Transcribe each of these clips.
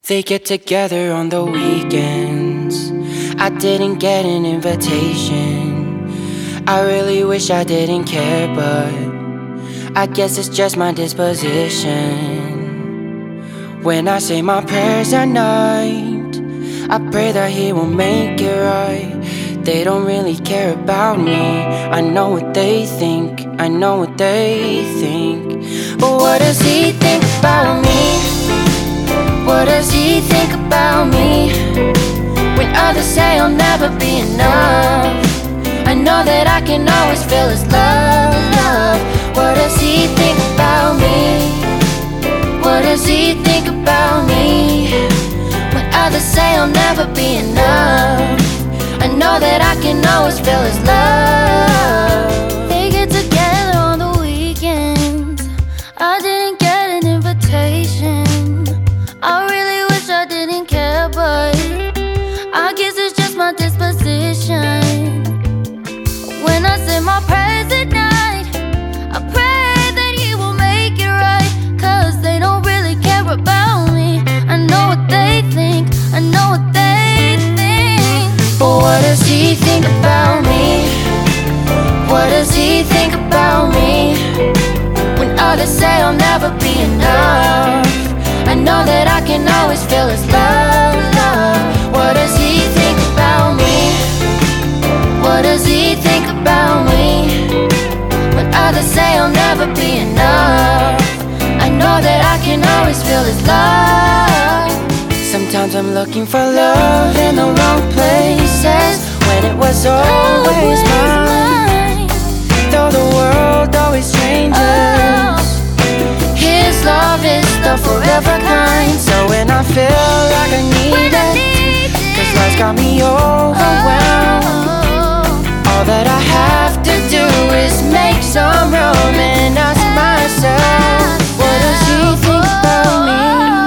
They get together on the weekends. I didn't get an invitation. I really wish I didn't care, but I guess it's just my disposition. When I say my prayers at night, I pray that he will make it right. They don't really care about me. I know what they think, I know what they think. But what does he think about me? What does he think about me? When others say I'll never be enough, I know that I can always feel his love. What does he think about me? What does he think about me? When others say I'll never be enough, I know that I can always feel his love. They get together on the weekends. I didn't get an invitation. I really wish I didn't care, but I guess it's just my disposition. When I say my prayers at night, I pray that he will make it right, 'cause they don't really care about me. I know what they think, I know what they think. But what does he think about me? What does he think about me? When others say I'll never be enough, I know that I can always feel his love. What does he think about me? What does he think about me? When others say I'll never be enough, I know that I can always feel his love. Sometimes I'm looking for love in the wrong places, when it was always mine. Though the world always changes, his love is the forever kind. So when I feel like I need it, 'cause life's got me overwhelmed, all that I have to do is make some room and ask myself, what does he think about me?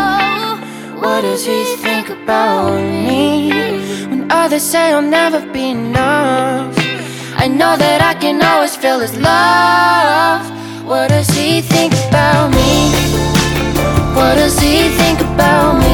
What does he think about me? When others say I'll never be enough, I know that I can always feel his love. What does he think about me? What does he think about me?